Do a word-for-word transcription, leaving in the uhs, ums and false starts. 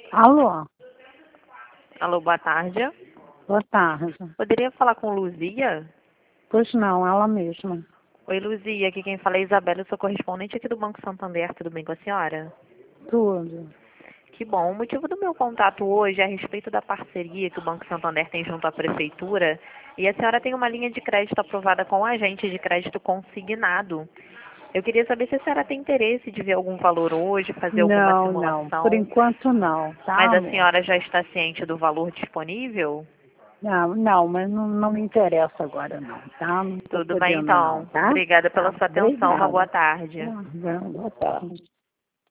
Alô, Alô, boa tarde. boa tarde. Poderia falar com Luzia? Pois não, ela mesma. Oi, Luzia. Aqui quem fala é Isabela, eu sou correspondente aqui do Banco Santander. Tudo bem com a senhora? Tudo. Que bom. O motivo do meu contato hoje é a respeito da parceria que o Banco Santander tem junto à Prefeitura. E a senhora tem uma linha de crédito aprovada com o agente de crédito consignado. Eu queria saber se a senhora tem interesse de ver algum valor hoje, fazer alguma Não, não. Por simulação. enquanto não, tá, Mas a amor? senhora já está ciente do valor disponível? Não, não, mas não, não me interessa agora não, tá? Não tô Tudo bem, podendo não, então. tá? Obrigada pela Tá, sua atenção. Uma obrigada. boa tarde. Tá, boa tarde.